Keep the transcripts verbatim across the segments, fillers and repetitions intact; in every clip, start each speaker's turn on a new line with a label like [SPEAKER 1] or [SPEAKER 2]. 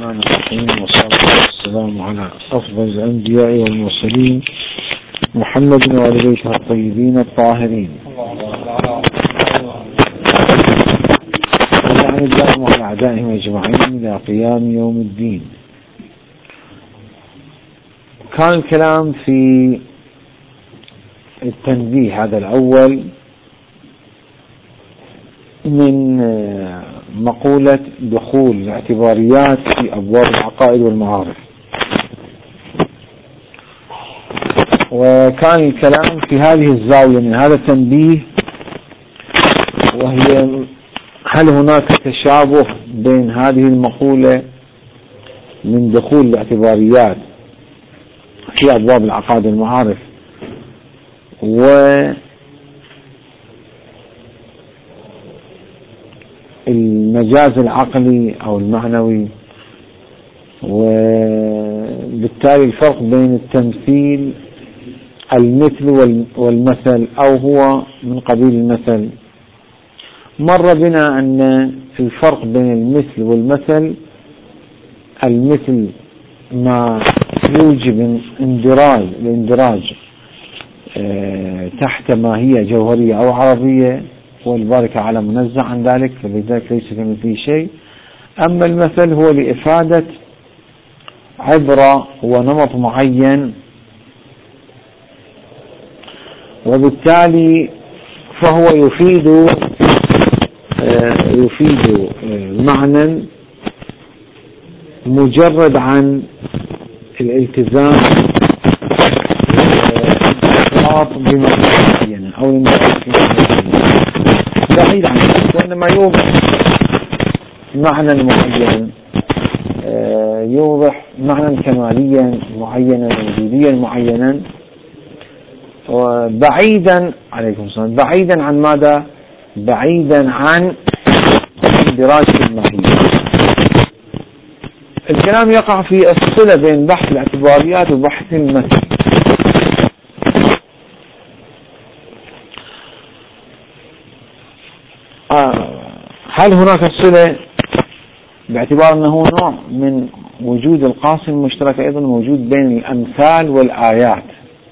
[SPEAKER 1] الرحمن الرحيم، والصلاة والسلام على أفضل الأنبياء والمرسلين محمد وعلى بيته الطيبين الطاهرين ولعن الله وعلى أعدائهم أجمعين إلى قيام يوم الدين. كان الكلام في التنبيه هذا الأول من مقولة دخول الاعتباريات في أبواب العقائد والمعارف، وكان الكلام في هذه الزاوية من هذا التنبيه، وهي هل هناك تشابه بين هذه المقولة من دخول الاعتباريات في أبواب العقائد والمعارف و المجاز العقلي أو المعنوي، وبالتالي الفرق بين التمثيل المثل والمثل أو هو من قبيل المثل. مر بنا أن الفرق بين المثل والمثل، المثل ما يوجب اندراج الاندراج تحت ماهية جوهرية أو عرضية، والبارك على منزه عن ذلك، فلذلك ليس كمثله شيء. أما المثل هو لإفادة عبرة ونمط معين، وبالتالي فهو يفيد يفيد معنى مجرد عن الالتزام بما معين أو بعيد عن ذلك، وإنما يوضح معنى معين، يوضح معنى كماليا معينا وجوديا معينا، وبعيدا عليكم السلام بعيدا عن ماذا؟ بعيدا عن اندراج في الماهية. الكلام يقع في الصلة بين بحث الاعتباريات وبحث المثل. هل هناك صلة باعتبار أنه نوع من وجود القاسم المشترك أيضا موجود بين الأمثال والآيات؟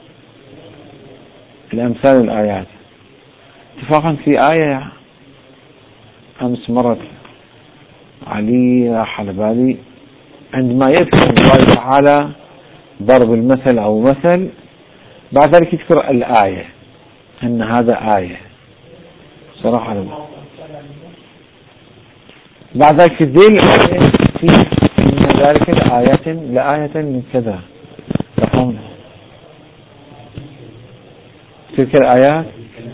[SPEAKER 1] الأمثال والآيات اتفاقا في آية أمس مرت علي راح على بالي، عندما يذكر الله تعالى ضرب المثل أو مثل، بعد ذلك يذكر الآية أن هذا آية صراحة لما. بعد ذلك الذيل في من ذلك الآية لآية من كذا تقوم تلك الآيات.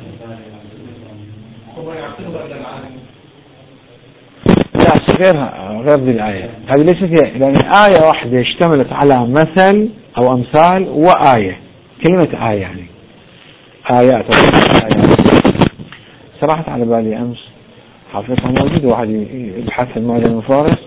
[SPEAKER 1] لا غيرها، غير ذي الآية هذه ليست هي، لأن آية واحدة اشتملت على مثل أو أمثال وآية. كلمة آية يعني آيات آيات صراحة على بالي أمس حافظها موجود، واحد يبحث في المعجم المفارس.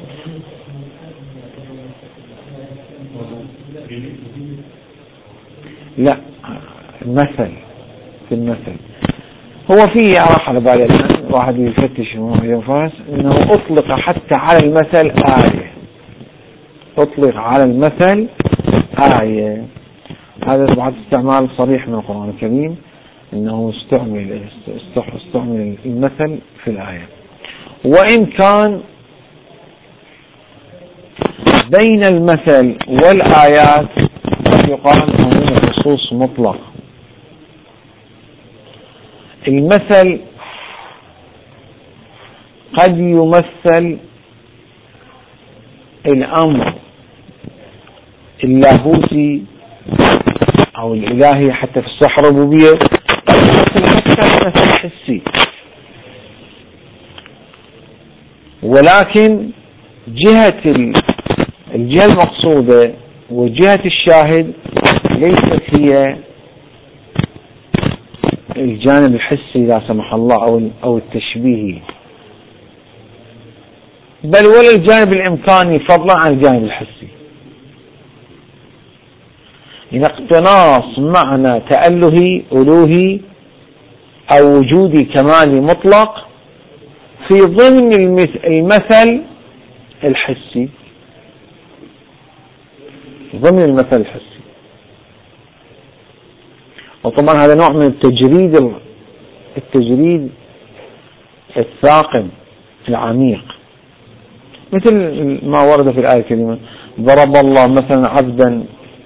[SPEAKER 1] لا المثل في المثل هو فيه راح على بالي الآن، واحد يفتش في المعجم المفارس إنه أطلق حتى على المثل آية، أطلق على المثل آية. هذا بعد استعمال صريح من القرآن الكريم إنه استعمل استعمل المثل في الآية، وإن كان بين المثل والآيات يقال أنه خصوص مطلق. المثل قد يمثل الأمر اللاهوتي أو الإلهي حتى في الصحة الربوبية، مثل حسي، ولكن جهة الجهة المقصودة وجهة الشاهد ليست هي الجانب الحسي لا سمح الله أو أو التشبيهي، بل ولا الجانب الإمكاني فضلا عن الجانب الحسي. إن اقتناص معنى تألهي ألوهي أو وجودي كمالي مطلق في ضمن المثل الحسي، ضمن المثل الحسي. وطبعا هذا نوع من التجريد التجريد الثاقب العميق، مثل ما ورد في الآية الكريمة: ضرب الله مثلا عبدا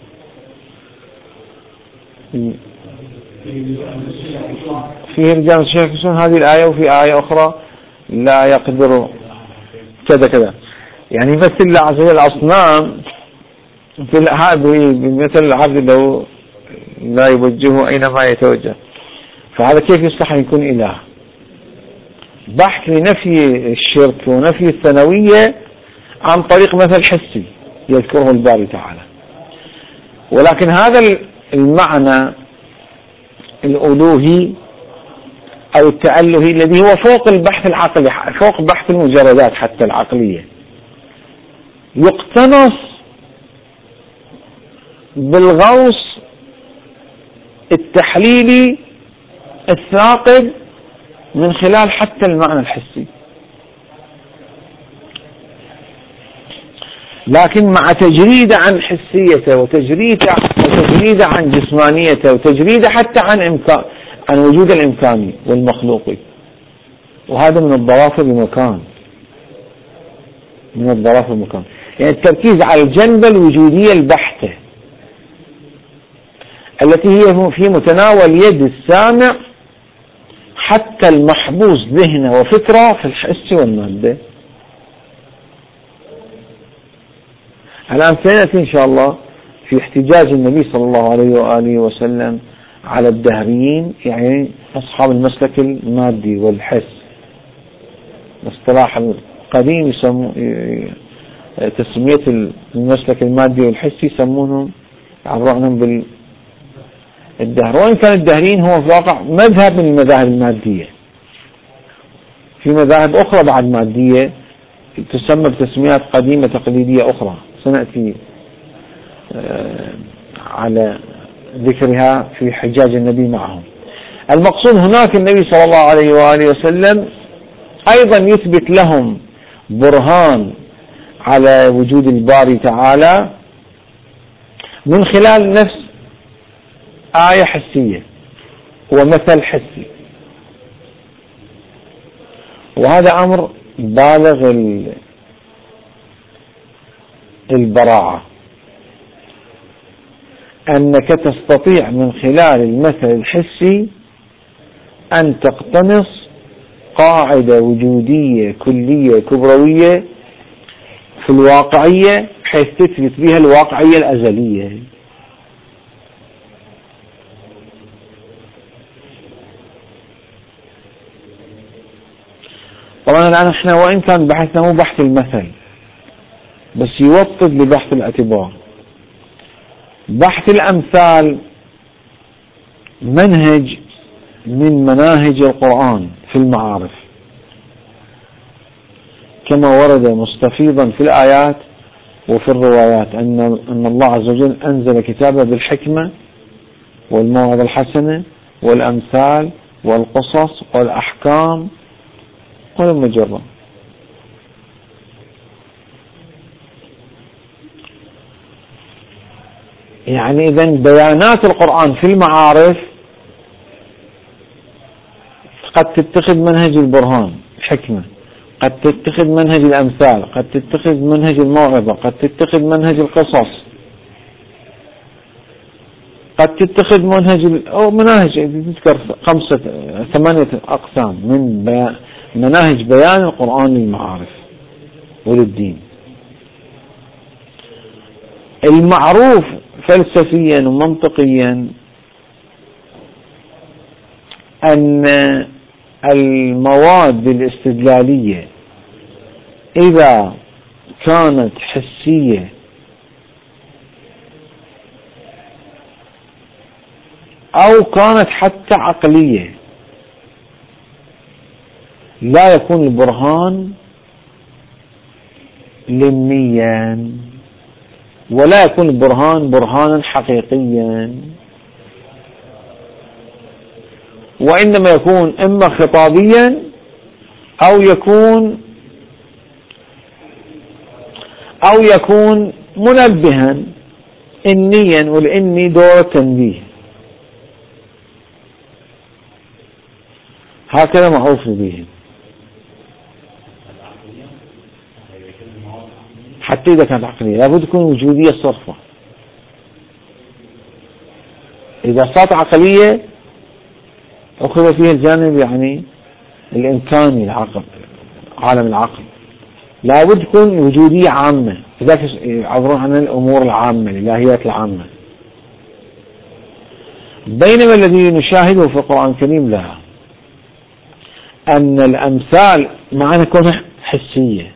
[SPEAKER 1] فيه رجال يشركون، هذه الآية، وفي آية أخرى لا يقدر كذا كذا، يعني مثل الله عز وجل الأصنام في هذه بمثل العبد لو لا يوجهه أينما يتوجه، فهذا كيف يصلح أن يكون إله؟ بحث لنفي الشرك ونفي الثانوية عن طريق مثل حسي يذكره الباري تعالى. ولكن هذا المعنى الألوهي أو التألهي الذي هو فوق البحث العقلي، فوق بحث المجردات حتى العقلية، يقتنص بالغوص التحليلي الثاقب من خلال حتى المعنى الحسي، لكن مع تجريده عن حسيته وتجريده وتجريده عن جسمانيته وتجريده حتى عن إمكان عن وجود الإمكاني والمخلوقي. وهذا من الضوافر بمكان من الضوافر بمكان يعني التركيز على الجنبة الوجودية البحتة التي هي في متناول يد السامع حتى المحبوس ذهنه وفكره في الحس والمادة. الآن سنأتي إن شاء الله في احتجاج النبي صلى الله عليه وآله وسلم على الدهريين، يعني أصحاب المسلك المادي والحس. الاصطلاح القديم يسمو تسمية المسلك المادي والحسي يسمونهم يعرفونهم بالدهر، وإن كان الدهريين هو في الواقع مذهب من المذاهب المادية. في مذاهب أخرى بعد مادية تسمى بتسميات قديمة تقليدية أخرى سنأتي على ذكرها في حجاج النبي معهم. المقصود هناك النبي صلى الله عليه وآله وسلم أيضا يثبت لهم برهان على وجود الباري تعالى من خلال نفس آية حسية ومثل حسي، وهذا أمر بالغ البراعة، أنك تستطيع من خلال المثل الحسي أن تقتنص قاعدة وجودية كلية كبروية في الواقعية حيث تثبت بها الواقعية الأزلية. طبعا الآن احنا وإن كان بحثنا مو بحث المثل بس يوطد لبحث الاعتبار. بحث الأمثال منهج من مناهج القرآن في المعارف، كما ورد مستفيضا في الآيات وفي الروايات أن أن الله عز وجل أنزل كتابه بالحكمة والموعظة الحسنة والأمثال والقصص والأحكام والمجرة. يعني إذن بيانات القرآن في المعارف قد تتخذ منهج البرهان الحكمة، قد تتخذ منهج الأمثال، قد تتخذ منهج الموعظة، قد تتخذ منهج القصص، قد تتخذ منهج أو مناهج تذكر خمسة ثمانية أقسام من بيان مناهج بيان القرآن للمعارف وللدين. المعروف فلسفيا ومنطقيا أن المواد الاستدلالية إذا كانت حسية أو كانت حتى عقلية لا يكون البرهان لميا ولا يكون البرهان برهانا حقيقيا، وإنما يكون إما خطابيا أو يكون أو يكون منبها إنيا نقول إني دور التنبيه، هكذا معروف به. حتى إذا كانت عقلية لابد تكون وجودية صرفة. إذا صارت عقلية أخذ فيها الجانب يعني الإمكاني العقل، عالم العقل، لابد تكون وجودية عامة، لذلك يعبرون عن الأمور العامة، الإلهيات العامة. بينما الذي نشاهده في القرآن الكريم لا، أن الأمثال معنى كونها حسية،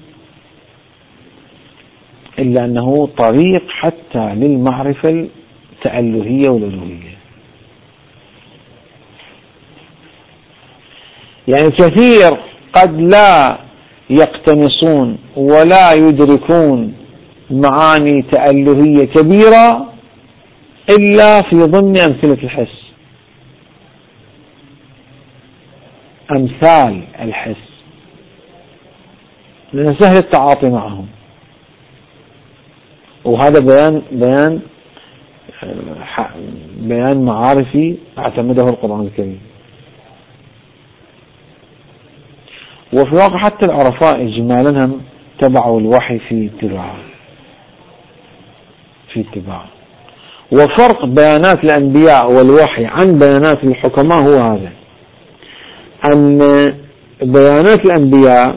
[SPEAKER 1] إلا أنه طريق حتى للمعرفة التألهية والألوهية. يعني كثير قد لا يقتنصون ولا يدركون معاني تألهية كبيرة إلا في ضمن أمثلة الحس، أمثال الحس، لأن سهل التعاطي معهم. وهذا بيان بيان بيان معارفي اعتمده القرآن الكريم. وفي الواقع حتى العرفاء إجمالا هم تبعوا الوحي في اتباعه في اتباعه وفرق بيانات الأنبياء والوحي عن بيانات الحكماء هو هذا، أن بيانات الأنبياء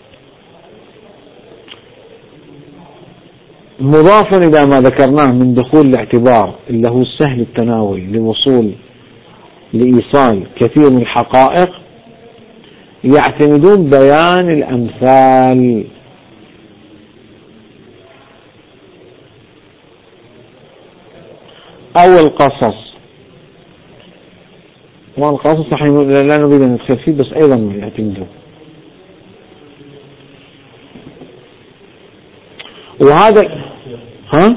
[SPEAKER 1] مضافا إلى ما ذكرناه من دخول الاعتبار اللي هو سهل التناول لوصول لإيصال كثير من الحقائق، يعتمدون بيان الأمثال. أو القصص، والقصص نحن لا نريد أن ندخل فيه، بس أيضا يعتمدون. وهذا ها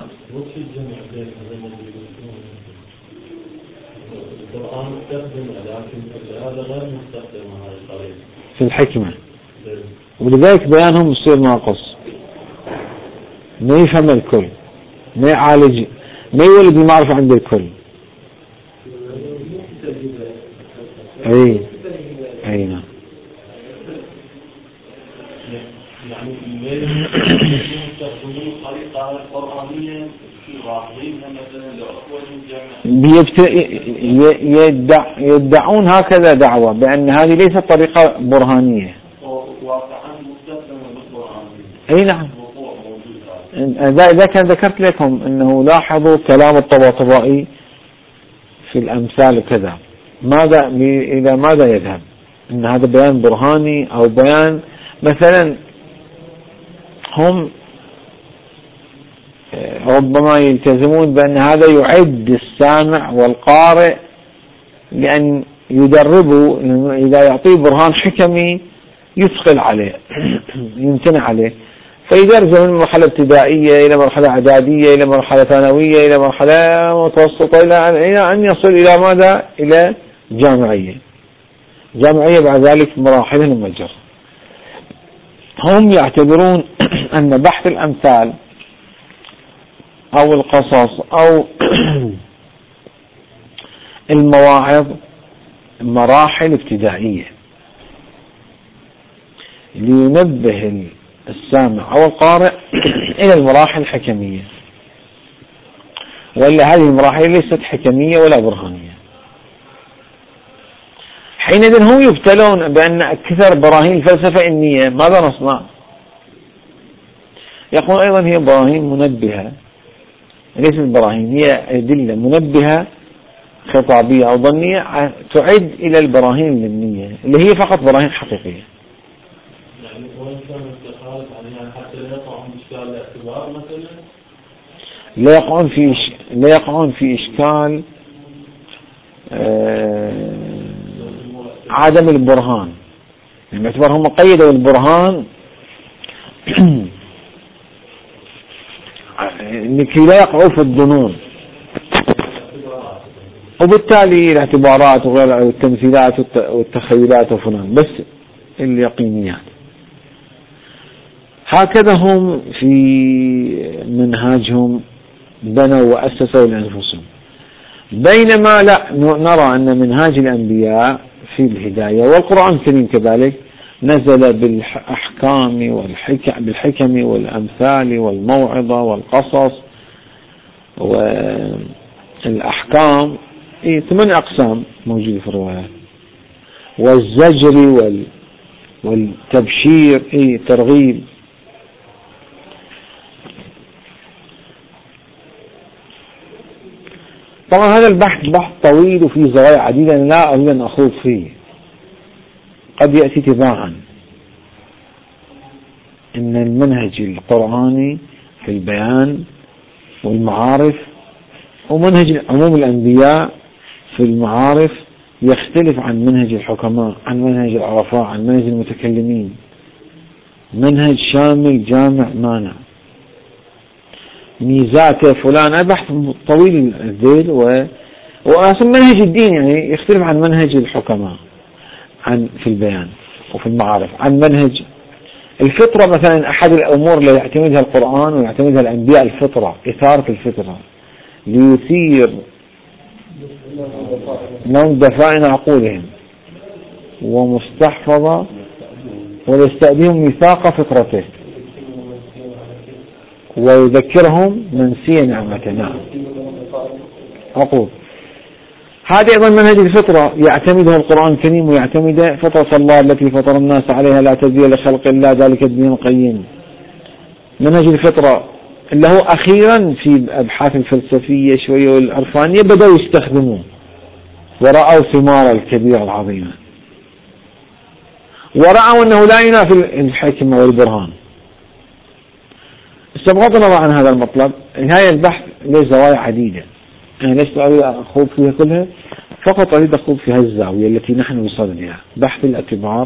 [SPEAKER 1] في الحكمة، ولذلك بيانهم يصير ناقص، ما يفهم الكل، ما يعالج، ما يولد المعرفة عند الكل. اي اي نعم. يدع يدعون هكذا دعوة بأن هذه ليست طريقة برهانية. اي نعم. إذا كان ذكرت لكم أنه لاحظوا كلام الطباطبائي في الأمثال وكذا، ماذا إلى ماذا يذهب؟ أن هذا بيان برهاني أو بيان مثلا هم ربما يلتزمون بأن هذا يعد السامع والقارئ لأن يدربوا، إذا يعطيه برهان حكمي يثقل عليه يمتنع عليه، فيدرجه من مرحلة ابتدائية إلى مرحلة إعدادية إلى مرحلة ثانوية إلى مرحلة متوسطة إلى أن يصل إلى ماذا؟ إلى جامعية. جامعية بعد ذلك مراحل المجر. هم يعتبرون أن بحث الأمثال أو القصص أو المواعظ مراحل ابتدائية لينبه السامع أو القارئ إلى المراحل الحكمية، وإلا هذه المراحل ليست حكمية ولا برهانية. حينئذ هم يبتلون بأن أكثر براهين الفلسفة إنية، ماذا نصنع؟ يقول أيضا هي براهين منبهة، ليست براهين، هي أدلة منبهة خطابية أو ظنية تعد إلى البراهين النية اللي هي فقط براهين حقيقية.
[SPEAKER 2] يعني وين كان التخارج عليها حتى لا يقعون في إشكال الاعتبار مثلا؟
[SPEAKER 1] لا يقعون في إش... لا يقعون في إشكال آه... عدم البرهان، يعني باعتبار هم قيدوا البرهان لكي لا يقعوا في الظنون، وبالتالي الاعتبارات وغير التمثيلات والتخيلات وفلان، بس اليقينيات. هكذا هم في منهاجهم بنوا وأسسوا لأنفسهم. بينما لا نرى أن منهاج الأنبياء في الهداية، والقرآن الكريم كذلك نزل بالأحكام والحكم بالحكم والأمثال والموعظة والقصص والأحكام، إيه ثمان أقسام موجودة في الروايات، والزجر وال والتبشير، إيه ترغيب. طبعا هذا البحث بحث طويل وفيه زوايا عديدة لا أريد أن أخوض فيه، قد يأتي تباعا. إن المنهج القرآني في البيان والمعارف ومنهج عموم الأنبياء في المعارف يختلف عن منهج الحكماء، عن منهج العرفاء، عن منهج المتكلمين، منهج شامل جامع مانع. ميزاته فلان بحث طويل الذيل، و وأصلا منهج الدين يعني يختلف عن منهج الحكماء عن في البيان وفي المعارف، عن منهج الفطرة مثلا. أحد الأمور اللي يعتمدها القرآن ويعتمدها الأنبياء الفطرة، إثارة الفطرة ليثير من دفائن عقولهم ومستحفظة ويستأديهم ميثاق فطرته ويذكرهم منسي نعمته. نعم أقول هذا أيضا منهج الفطرة يعتمده القرآن الكريم، ويعتمد فطرة الله التي فطر الناس عليها لا تبديل لخلق الله ذلك الدين القيم. منهج الفطرة اللي هو أخيرا في الأبحاث الفلسفية شوية والعرفانية بدأوا يستخدموه ورأوا ثمار الكبيرة العظيمة، ورأوا أنه لا ينافي الحكمة والبرهان. بغض النظر عن هذا المطلب، نهاية البحث له زوايا عديدة، أنا لست أريد أخوض فيها كلها، فقط أريد أخوض في هذه الزاوية التي نحن بصددها. بحث الاعتبار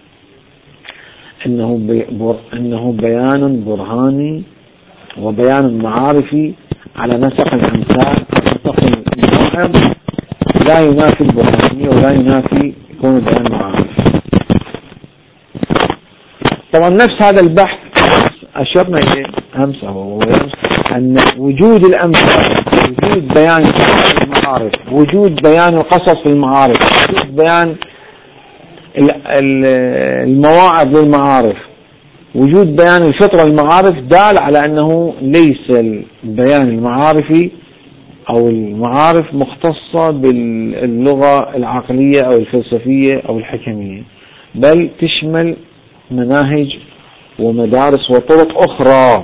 [SPEAKER 1] أنه, بي أنه بيان برهاني وبيان معارفي على نسق الأمثال، نسق الموعظ، لا ينافي البرهانية ولا ينافي يكون بيان معارف. طبعا نفس هذا البحث أشرنا إليه أمس أو أن وجود الأمثال، وجود بيان المعارف، وجود بيان القصص في المعارف، وجود بيان المواعظ للمعارف، وجود بيان الفطرة المعارف، دال على أنه ليس البيان المعارفي أو المعارف مختصة باللغة العقلية أو الفلسفية أو الحكمية، بل تشمل مناهج ومدارس وطرق أخرى،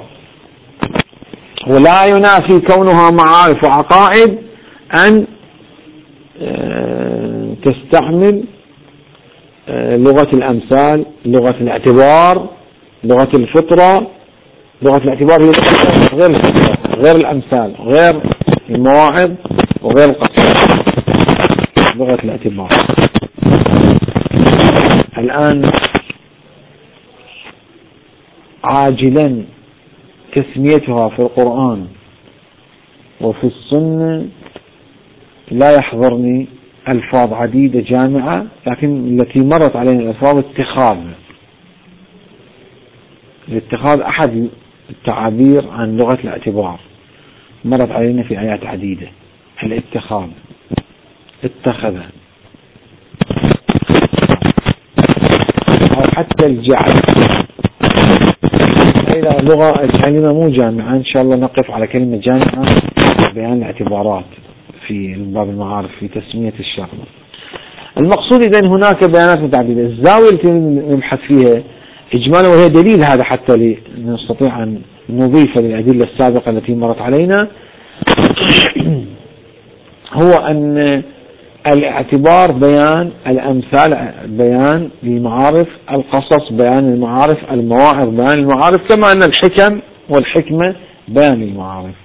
[SPEAKER 1] ولا ينافي كونها معارف وعقائد أن تستعمل لغة الأمثال، لغة الاعتبار، لغة الفطرة. لغة الاعتبار هي غير الفطرة، غير الأمثال، غير المواعظ، وغير القصص. لغة الاعتبار الآن عاجلا تسميتها في القرآن وفي السنة لا يحضرني ألفاظ عديدة جامعة، لكن التي مرت علينا الألفاظ اتخاذ الاتخاذ أحد التعابير عن لغة الاعتبار، مرت علينا في آيات عديدة. الاتخاذ، اتخذ، أو حتى الجعل. إذا لغة الكلمة مو جامعة، إن شاء الله نقف على كلمة جامعة بيان الاعتبارات في باب المعارف في تسمية الشر. المقصود إذن هناك بيانات متعددة. الزاوية التي نبحث فيها إجمالا، وهي دليل هذا حتى نستطيع أن نضيف للأدلة السابقة التي مرت علينا، هو أن الاعتبار بيان الأمثال، بيان المعارف، القصص بيان المعارف، المواعظ بيان المعارف، كما أن الحكم والحكمة بيان المعارف.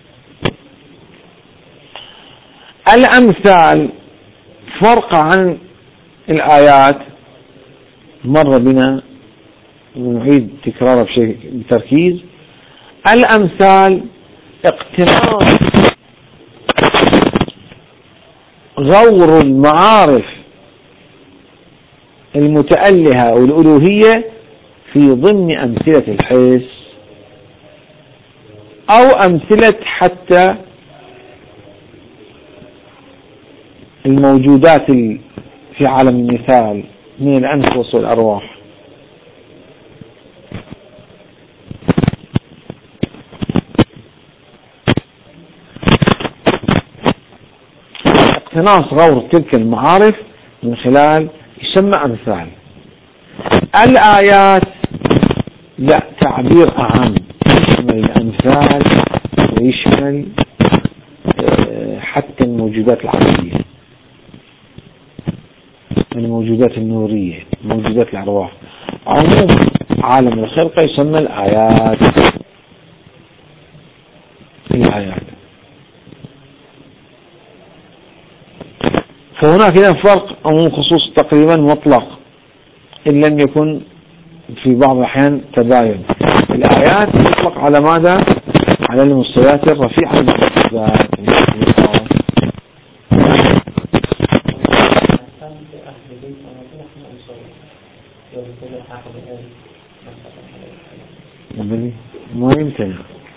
[SPEAKER 1] الأمثال فرق عن الآيات مر بنا، نعيد تكراره بشيء بتركيز. الأمثال اقتران غور المعارف المتألهة والألوهية في ضمن أمثلة الحس أو أمثلة حتى الموجودات في عالم المثال من الأنفس والأرواح. اقتناص غور تلك المعارف من خلال يسمى أمثال. الآيات لا، تعبير أعم يشمل الأمثال ويشمل حتى الموجودات العقلية، الموجودات النورية، موجودات الأرواح. عموم عالم الخلق يسمى الآيات. الآيات. فهناك إذن فرق عموم خصوص تقريبا مطلق إن لم يكن في بعض الأحيان تباين. الآيات تطلق على ماذا؟ على المستويات الرفيعة المستويات. ما يمتنع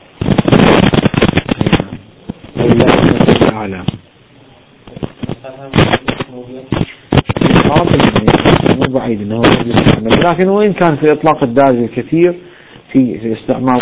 [SPEAKER 1] أعلى مو بعيد انه يستعمل، لكن وين كان في اطلاق الدارج الكثير في في استعمال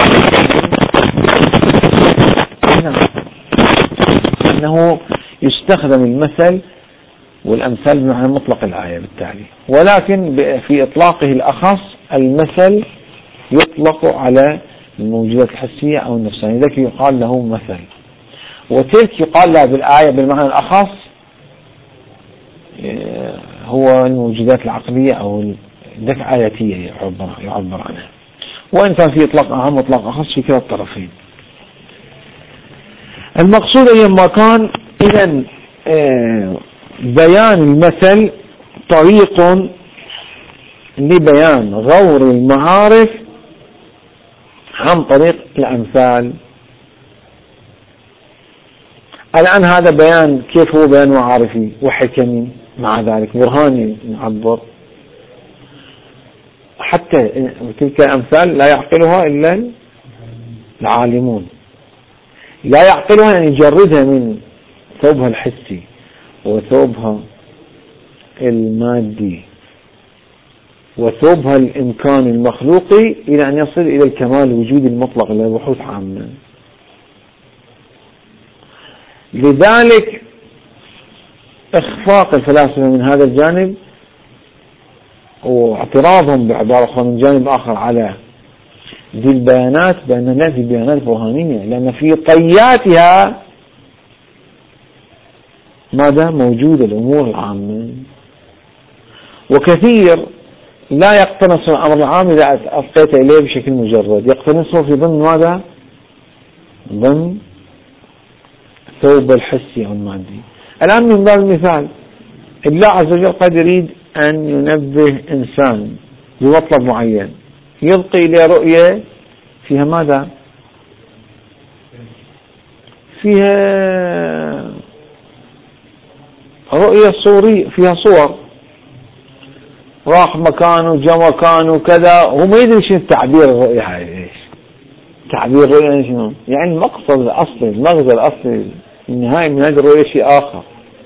[SPEAKER 1] انه يستخدم المثل والامثال بمعنى مطلق الآية بالتالي، ولكن في اطلاقه الاخص المثل يطلق على الموجودات الحسية او النفسانية، ذلك يقال له مثل، وتلك يقال لها بالآية بالمعنى الأخص هو الموجودات العقلية أو ذك آياتية يعبر, يعبر عنها، وإن كان في إطلاق أهم وإطلاق أخص في كلا الطرفين. المقصود أيما كان إذن بيان المثل طريق لبيان غور المعارف عن طريق الأمثال. الآن هذا بيان، كيف هو بيان معارفي وحكمي، مع ذلك برهاني نعبر، حتى تلك الأمثال لا يعقلها إلا العالمون، لا يعقلها أن يجردها من ثوبها الحسي وثوبها المادي وثوبها الإمكان المخلوقي إلى أن يصل إلى الكمال الوجودي المطلق إلى بحوث عامة. لذلك إخفاق الفلاسفة من هذا الجانب واعتراضهم بعبارة أخرى من جانب آخر على ذي البيانات بأن لا، ذي بيانات برهانية، لأن في طياتها ماذا موجودة الأمور العامة، وكثير لا يقتنص الأمر العام إذا أفقيت إليه بشكل مجرد، يقتنصه في ضمن ماذا؟ ضمن ثوب الحسي أو المادي. الآن من باب المثال، الله عز وجل قد يريد أن ينبه إنسان بمطلب معين، يلقي إليه رؤية فيها ماذا؟ فيها رؤية صورية، فيها صور، راح مكان وجا مكان وكذا، هو ما يدري شنو تعبير الرؤية هاي، ايش تعبير الرؤية شنو؟ يعني المقصد الأصلي، المغزى الأصلي النهاية من هذه الرؤية شيء آخر.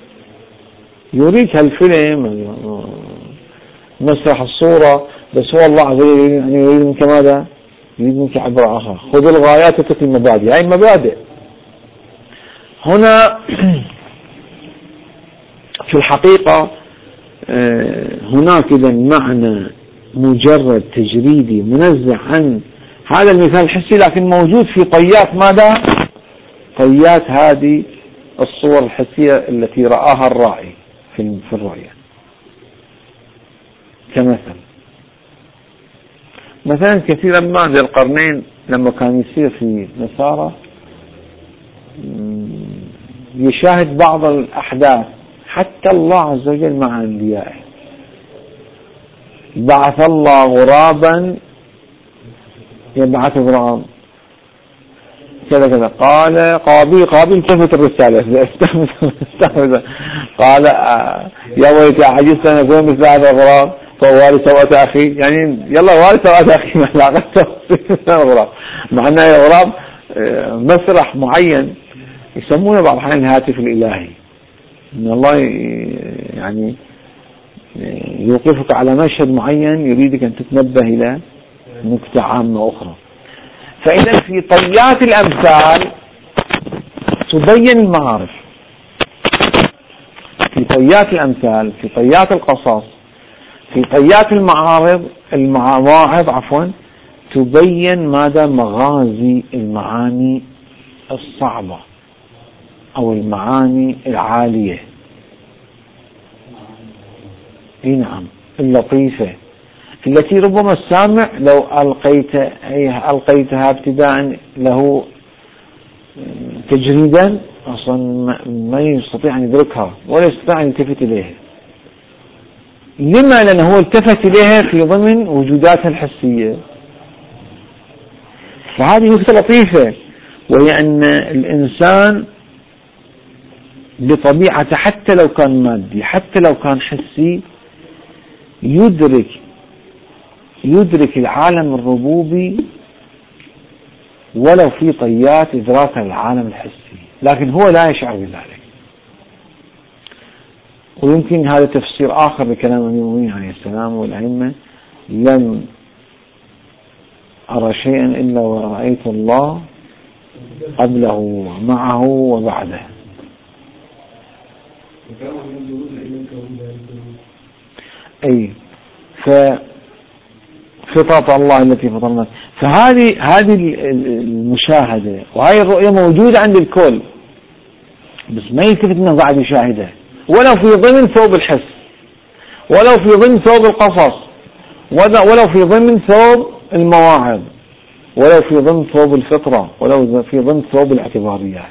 [SPEAKER 1] يريد هالفيلم مسرح الصورة، بس هو الله عز وجل يعني يريد منك ماذا؟ يريد منك عبر آخر. خذ الغايات وترك المبادئ، هاي المبادئ. هنا في الحقيقة هناك إذا معنى مجرد تجريدي منزه عن هذا المثال الحسي، لكن موجود في طيات ماذا؟ طيات هذه الصور الحسية التي رآها الرائي في الرؤية. كمثل مثلا كثيرا ما ذي القرنين لما كان يصير في نصارى يشاهد بعض الأحداث حتى الله عز وجل مع أنبيائه. بعث الله غرابا يبعث غراب كذا كذا، قال قابيل قابيل كيفت الرسالة استخدم قال يا ويلي عجزت أن أكون مثل هذا الغراب فوالي سوءة أخي، يعني يلا والي سوءة أخي ما علاقته الغراب، مع أنه الغراب مسرح معين يسمونه بعض الأحيان الهاتف الإلهي، إن الله يعني يوقفك على مشهد معين يريدك أن تتنبه إلى نكتة عامة أخرى. فإذا في طيات الأمثال تبين المعارف، في طيات الأمثال، في طيات القصص، في طيات المعارض المواعظ عفوا تبين ماذا مغازي المعاني الصعبة أو المعاني العالية، اي نعم اللطيفة، التي ربما السامع لو ألقيت ألقيتها ابتداء له تجريدا أصلا ما يستطيع أن يدركها ولا يستطيع أن يلتفت إليها. لما؟ لأنه هو التفت إليها في ضمن وجوداتها الحسية. فهذه نقطة لطيفة، وهي أن الإنسان بطبيعته حتى لو كان مادي حتى لو كان حسي يدرك يدرك العالم الربوبي ولو في طيات إدراك العالم الحسي، لكن هو لا يشعر بذلك. ويمكن هذا تفسير آخر لكلام أمير المؤمنين عليه السلام والأئمة: لم أرى شيئا إلا ورأيت الله قبله ومعه وبعده. أي ففطرة الله التي فطرنا. فهذه هذه المشاهدة وهذه الرؤية موجودة عند الكل، بس ما يلتفت انه قاعد يشاهدها، ولو في ضمن ثوب الحس، ولو في ضمن ثوب القصص، ولو في ضمن ثوب المواعظ، ولو في ضمن ثوب الفطرة، ولو في ضمن ثوب الاعتباريات.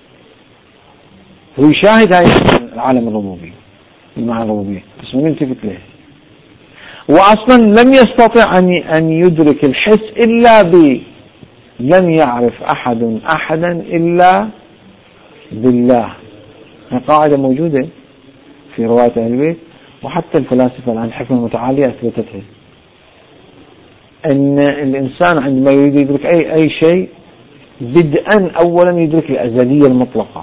[SPEAKER 1] هو يشاهد هاي العالم الربوبي، المعنى الربوبي، بس ما يلتفت له. وأصلا لم يستطع أن يدرك الحس إلا ب لم يعرف أحد أحدا إلا بالله. قاعدة موجودة في رواية أهل البيت، وحتى الفلاسفة الآن الحكمة المتعالية أثبتتها، أن الإنسان عندما يريد يدرك أي أي شيء بدءا أولا يدرك الأزلية المطلقة،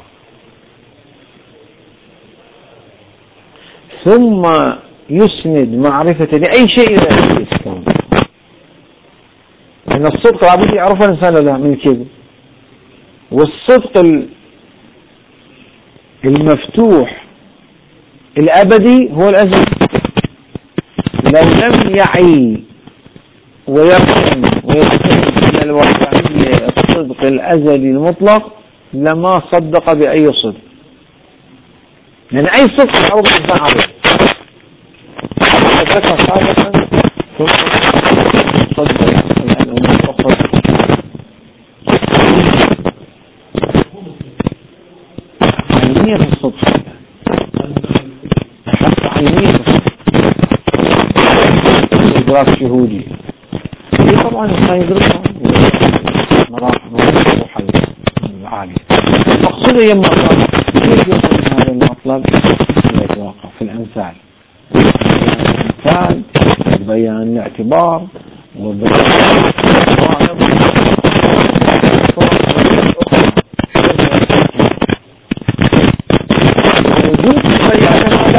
[SPEAKER 1] ثم يسند معرفة لأي شيء إلى أزلية الكون. أن الصدق لابد يعرف الإنسان لا من الكذب، والصدق المفتوح الأبدي هو الأزل. لو لم يعي ويقن ويقن من الواقعية الصدق الأزلي المطلق لما صدق بأي صدق، لأن أي صدق يعرض الإنسان عليه ذكر صادقا ثم صدق الأمور وصدق. عينية الصدق، حتى عينية الصدق إدراك شهودي هي طبعا الإنسان يدركها مراحل وروح العالية. المقصود هي المطلب، كيف يصل هذا المطلب يتوقف في الأمثال، الأمثال بيان الاعتبار وبيان الواعظ وجود بيان هذا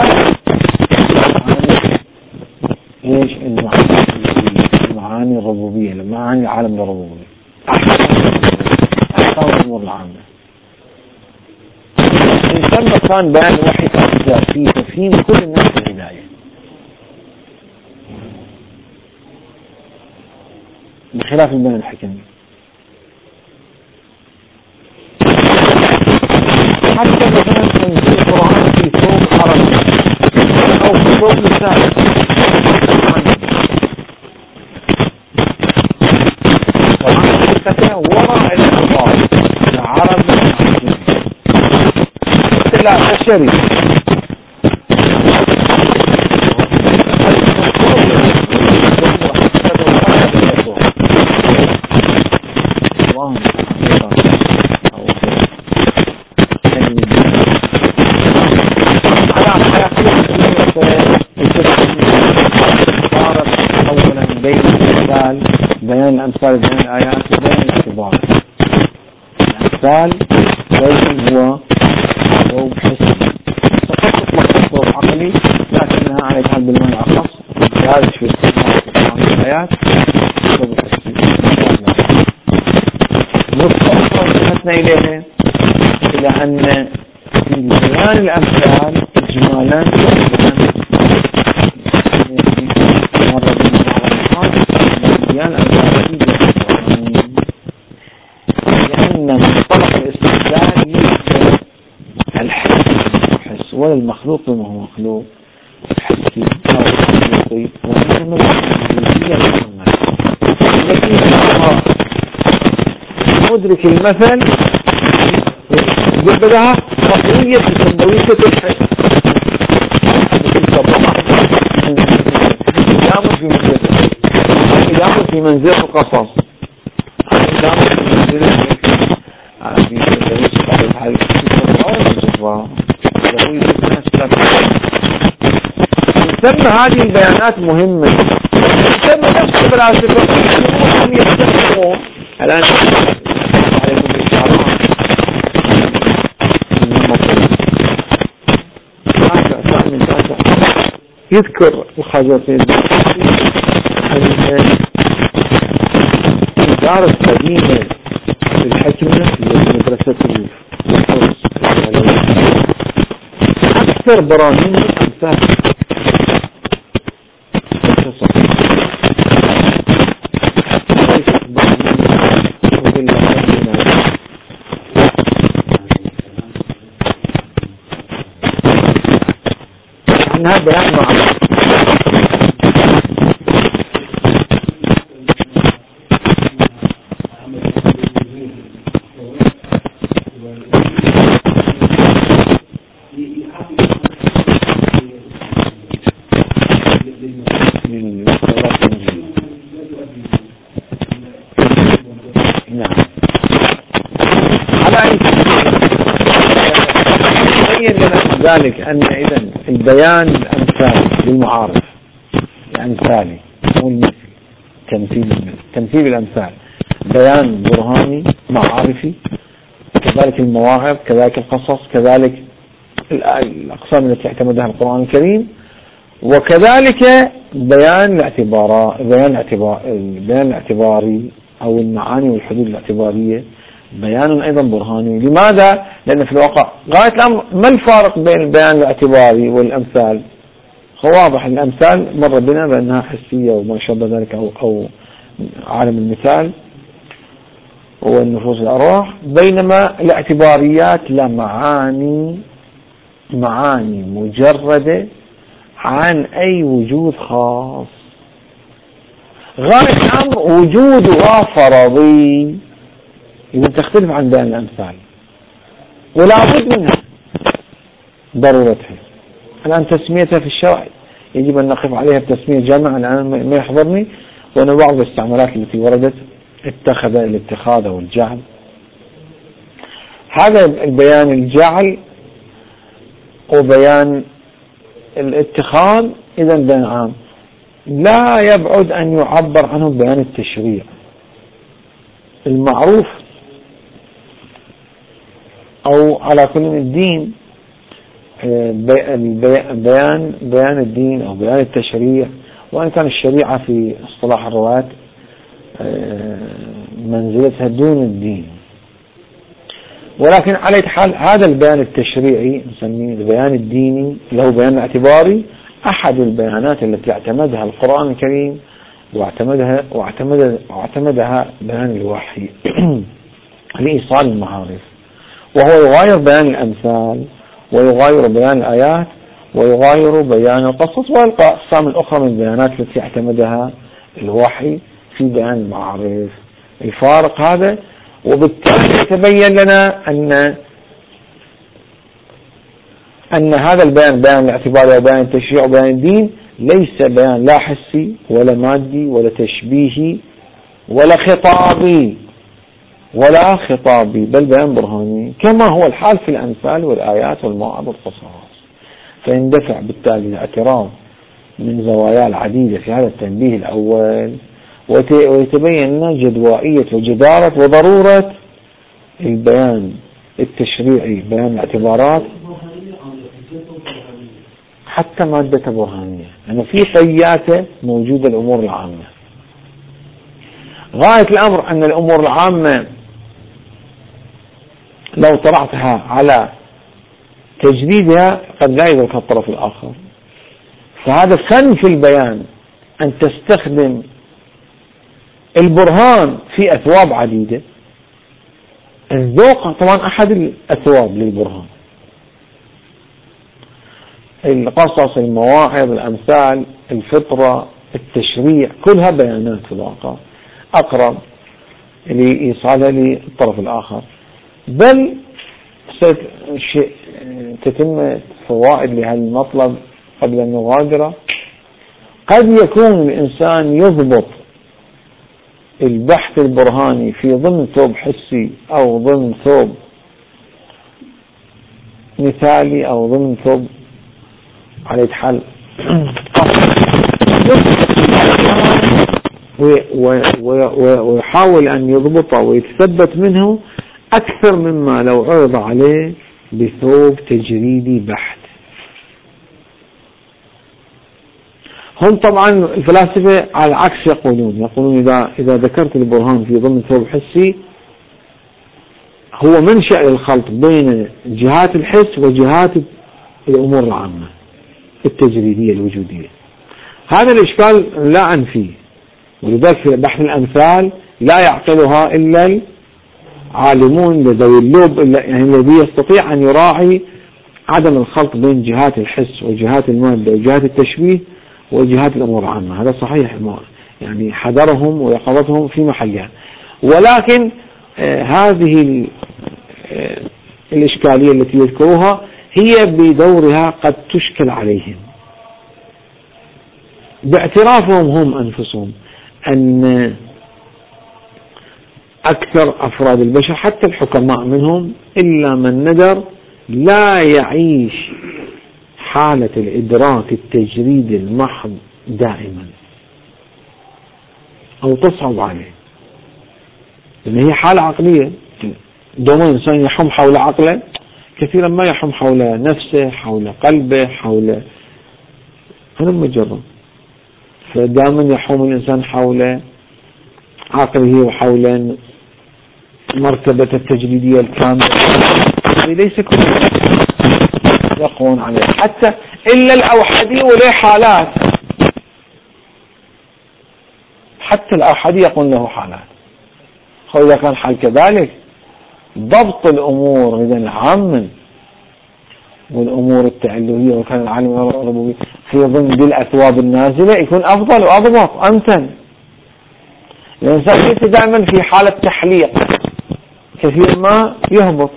[SPEAKER 1] ايش المعاني المعاني الربوبية، المعاني العالم الربوبي، أحكام الأمور العامة. إن كان بيان الوحي أجزاء في تفهيم كل الناس الهداية، بخلاف البيان الحكمي. حتى مثلا تنزيل القرآن في ثوب عربي أو في ثوب لسان، القرآن حقيقته وراء الألفاظ العربي لا بشري، بيان الأمثال بين الآيات وبين الاعتبار. الأمثال ليس هو مطلوب حسي، فقد تطلق مطلوب عقلي لكنها على الحال بالمعنى الأخص جائز في استعمال الآيات مطلوب حسي. نقطة أخرى انتهتنا إليها إلى أن في بيان الأمثال إجمالا بيان الأمثال لأن مصطلح الاستدلال ليس الحس ولا المخلوق بما هو مخلوق حسي أو مخلوقي، وإنما الوجودية التي مدرك المثل بدها قطعية سمبولية الحس يامر في منزل يامر في منزل القصص يامر في منزل تسمى هذه البيانات مهمة، تسمى نفس الفلاسفة هم يتفقون الآن عليكم بالشعرات يذكر الخازوقي أن الدار القديمة في الحكمة في مدرسة الفرس أكثر براهين الأمثال هذا يعني معنى ذلك أن إذن البيان الأمثال للمعارف الأمثالي مو المثل تمثيل تمثيل الأمثال بيان برهاني معارفي، كذلك المواهب، كذلك القصص، كذلك الأقسام التي اعتمدها القرآن الكريم، وكذلك بيان الاعتبارات بيان الاعتبار البيان الاعتباري أو المعاني والحدود الاعتبارية بيان أيضا برهاني. لماذا؟ لأن في الواقع غاية الأمر ما الفارق بين البيان الاعتباري والأمثال؟ هو واضح الأمثال مر بنا بأنها حسية وما شابه ذلك أو, أو عالم المثال والنفوس الأرواح، بينما الاعتباريات لا معاني معاني مجردة عن أي وجود خاص، غاية الأمر وجودها فرضي إذا تختلف عن بيان الأمثال ولا بد منها ضرورتها. الآن تسميتها في الشرع يجب أن نقف عليها بتسمية جامعة، الآن ما يحضرني وأنا بعض الاستعمالات التي وردت اتخذ الاتخاذ والجعل، هذا البيان الجعل وبيان الاتخاذ إذا بيان عام لا يبعد أن يعبر عنه بيان التشريع المعروف أو على كل الدين، بيان بيان الدين أو بيان التشريع، وإن كان الشريعة في اصطلاح الرواة منزلتها دون الدين، ولكن على حال هذا البيان التشريعي نسميه البيان الديني له بيان اعتباري، أحد البيانات التي اعتمدها القرآن الكريم واعتمدها واعتمد واعتمدها بيان الوحي لإيصال المعارف، وهو يغاير بيان الأمثال ويغاير بيان الآيات ويغاير بيان القصص والأقسام الأخرى من البيانات التي اعتمدها الوحي في بيان المعارف. الفارق هذا، وبالتالي يتبين لنا أن أن هذا البيان بيان الاعتبار وبيان التشريع وبيان الدين ليس بيان لا حسي ولا مادي ولا تشبيهي ولا خطابي ولا خطابي، بل بيان برهاني كما هو الحال في الأمثال والآيات والمواعظ والقصص. فيندفع بالتالي الاعتراض من زوايا العديدة في هذا التنبيه الأول، ويتبين لنا جدوائية وجدارة وضرورة البيان التشريعي، بيان الاعتبارات، حتى مادة برهانية، يعني في طياته موجودة الأمور العامة. غاية الأمر أن الأمور العامة لو طرحتها على تجديدها قد لا يدركها الطرف الآخر، فهذا فن في البيان أن تستخدم البرهان في أثواب عديدة. الذوق طبعا أحد الأثواب للبرهان، القصص، المواعظ، الأمثال، الفطرة، التشريع، كلها بيانات في الواقع أقرب لإيصالها للطرف الآخر. بل تتم فوائد لهذا المطلب قبل أن نغادر. قد يكون الإنسان يضبط البحث البرهاني في ضمن ثوب حسي أو ضمن ثوب مثالي أو ضمن ثوب على حل ويحاول أن يضبطه ويتثبت منه أكثر مما لو عرض عليه بثوب تجريدي بحت. هم طبعا الفلاسفة على العكس يقولون يقولون إذا إذا ذكرت البرهان في ضمن ثوب حسي هو منشأ للخلط بين جهات الحس وجهات الأمور العامة التجريدية الوجودية. هذا الإشكال لا أنفيه، ولذلك في بحث الأمثال لا يعقلها إلا العالمون ذوي اللب، يعني الذي يستطيع أن يراعي عدم الخلط بين جهات الحس وجهات المادة وجهات التشبيه وجهات الأمور العامة. هذا صحيح، يعني حذرهم ويقظتهم في محلها. ولكن آه هذه آه الإشكالية التي يذكروها هي بدورها قد تشكل عليهم باعترافهم هم أنفسهم أن أكثر أفراد البشر حتى الحكماء منهم إلا من ندر لا يعيش حالة الإدراك التجريدي المحض دائما، أو تصعب عليه، لأن هي حالة عقلية. دوما إنسان يحوم حول عقله كثيرا ما يحوم حول نفسه، حول قلبه، حول هذا المجرد. فدائما يحوم الإنسان حول عقله وحول مرتبة التجريدية الكاملة، ليس كل يقوون عليه حتى إلا الأوحدي وله حالات، حتى الأوحدي يقول له حالات. إذا كان حال كذلك ضبط الأمور إذا العامة والأمور التعلوية وكان العالم الربوبي في ضمن بالأثواب النازلة يكون أفضل وأضبط أمتن. الإنسان ليس دائما في حالة تحليق، كثير ما يهبط.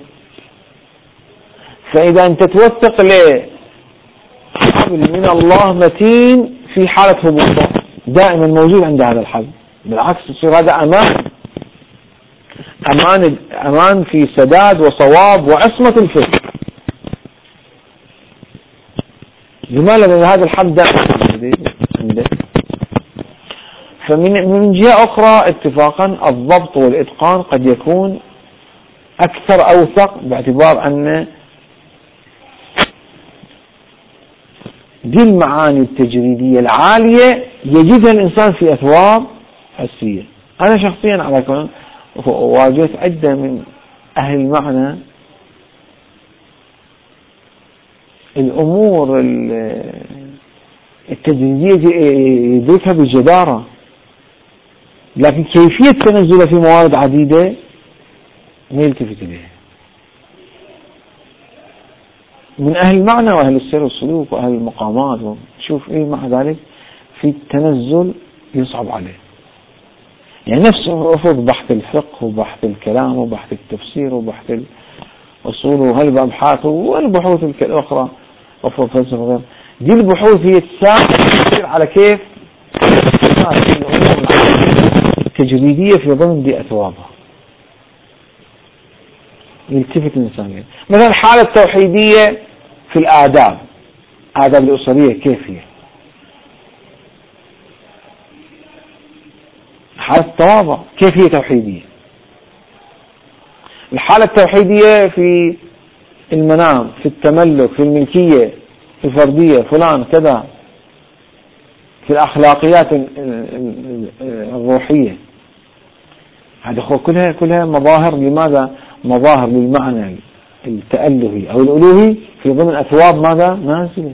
[SPEAKER 1] فإذا أنت توثق لحبل من الله متين في حالة هبوطه دائما موجود عند هذا الحبل، بالعكس يصير هذا أمان أمان أمان في سداد وصواب وعصمة الفكر. لماذا؟ لأن هذا الحبل دائما عنده. فمن من جهة أخرى اتفاقا الضبط والإتقان قد يكون أكثر أوثق، باعتبار أن دي المعاني التجريدية العالية يجدها الإنسان في أثواب حسية. أنا شخصيا على كون واجهت عدة من أهل المعنى الأمور التجريدية يدركها بجدارة، لكن كيفية تنزلها في موارد عديدة ما يلتفت إليها. من أهل المعنى وأهل السير والسلوك وأهل المقامات، شوف إيه مع ذلك في التنزل يصعب عليه. يعني نفسه رفض بحث الفقه وبحث الكلام وبحث التفسير وبحث الأصول وهالأبحاث والبحوث الأخرى، رفض فلسفة غير دي البحوث هي تساعد على كيف التجريدية في ضمن دي أثوابها يلتفت الإنسان. مثلا الحالة التوحيدية في الآداب، آداب الأسرية كيف هي؟ حالة التواضع كيف هي توحيدية؟ الحالة التوحيدية في المنام، في التملك، في الملكية، في الفردية، فلان كذا، في الأخلاقيات الروحية. هذه كلها كلها مظاهر. لماذا؟ مظاهر للمعنى التألهي أو الألوهي في ضمن أثواب ماذا؟ نازلة.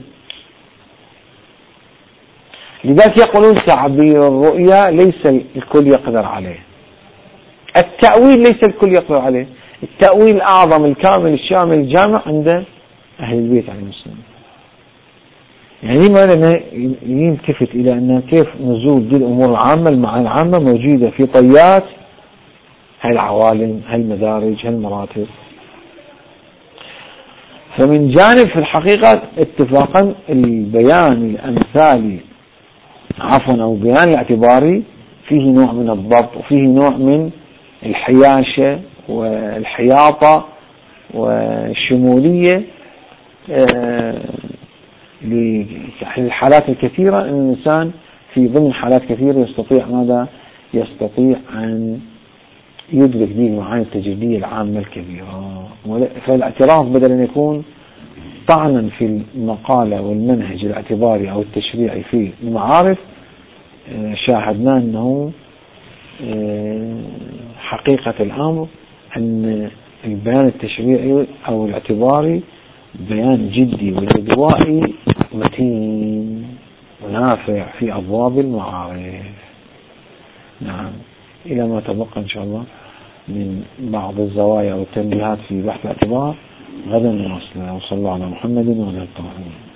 [SPEAKER 1] لذلك يقولون تعبير الرؤيا ليس الكل يقدر عليه، التأويل ليس الكل يقدر عليه. التأويل الأعظم الكامل الشامل الجامع عند أهل البيت عليهم السلام. يعني لماذا يلتفت إلى أن كيف نزول دي الأمور العامة المعاني العامة موجودة في طيات هالعوالم، هالمدارج، هالمراتب. فمن جانب في الحقيقة اتفاقا البيان الأمثالي عفوا أو البيان الاعتباري فيه نوع من الضبط وفيه نوع من الحياشة والحياطة والشمولية للحالات الكثيرة. الإنسان في ضمن حالات كثيرة يستطيع ماذا؟ يستطيع أن يدرك دي المعاني التجريدية العامة الكبيرة. فالاعتراف بدل أن يكون طعنا في المقالة والمنهج الاعتباري أو التشريعي في المعارف، شاهدنا أنه حقيقة الأمر أن البيان التشريعي أو الاعتباري بيان جدي والإدوائي متين ونافع في أبواب المعارف. نعم، إلى ما تبقى إن شاء الله من بعض الزوايا والتنبيهات في بحث الاعتبار غدا نواصل. وصلى الله على محمد وعلى آله.